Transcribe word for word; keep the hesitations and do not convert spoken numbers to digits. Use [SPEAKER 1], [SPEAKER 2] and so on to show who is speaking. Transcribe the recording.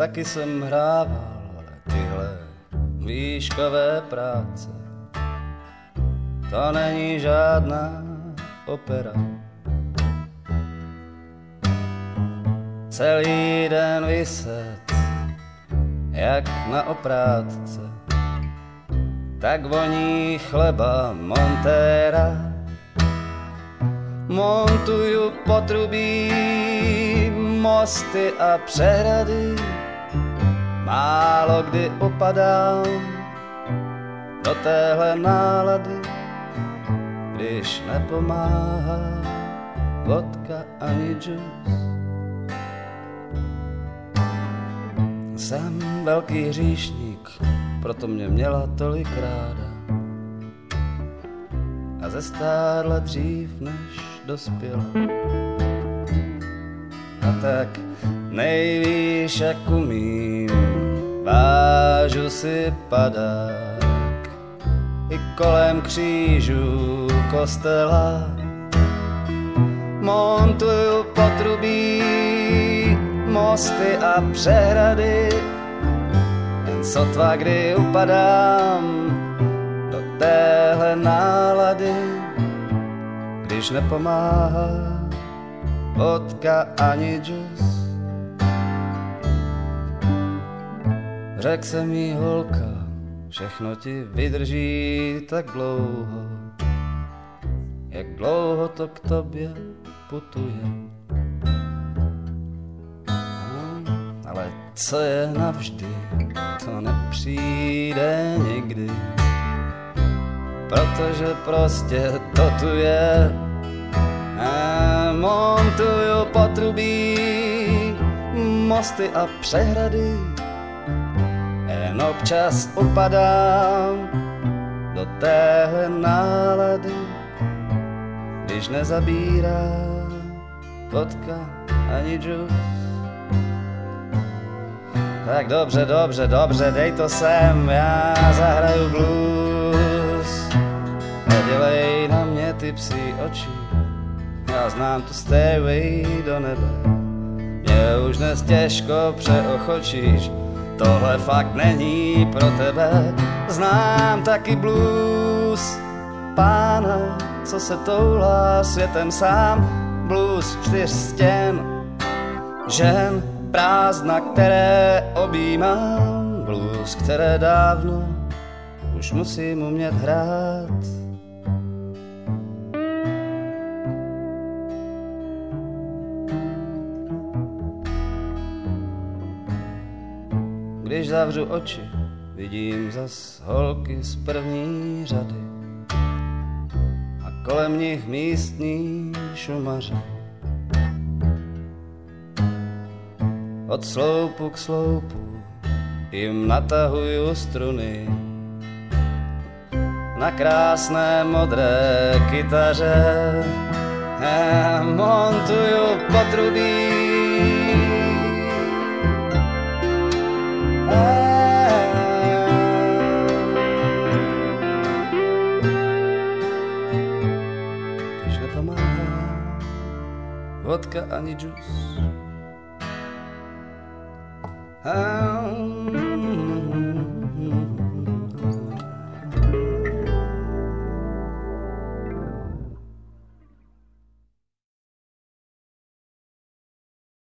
[SPEAKER 1] taky jsem hrával, ale tyhle výškové práce, to není žádná opera. Celý den vyset, jak na oprátce, tak voní chleba montéra. Montuju potrubí, mosty a přehrady, málo kdy upadám do téhle nálady, když nepomáhá vodka ani džus. Jsem velký hříšník, proto mě měla tolik ráda a zestárla dřív, než dospěla. A tak nejvíš, jak umím, vážu si padák i kolem křížů kostela. Montuju potrubí, mosty a přehrady, jen sotva kdy upadám do téhle nálady, když nepomáhá vodka ani džus. Řekl jsem jí, holka, všechno ti vydrží tak dlouho, jak dlouho to k tobě putuje. Ale co je navždy, to nepřijde nikdy, protože prostě to tu je. A montuju potrubí, mosty a přehrady, jen občas upadám do téhle nálady, když nezabírá vodka ani džus. Tak dobře, dobře, dobře, dej to sem, já zahraju blues. Nedělej na mě ty psí oči, já znám tu stairway do nebe. Mě už dnes těžko přeochočíš, tohle fakt není pro tebe. Znám taky blues pána, co se toulá světem sám. Blues čtyř stěn, žen, prázdna, které objímám. Blues, které dávno už musím umět hrát. Když zavřu oči, vidím zas holky z první řady a kolem nich místní šumaře. Od sloupu k sloupu jim natahuju struny na krásné modré kytaře. Já montuju potrubí, když nepomáhá vodka ani džus.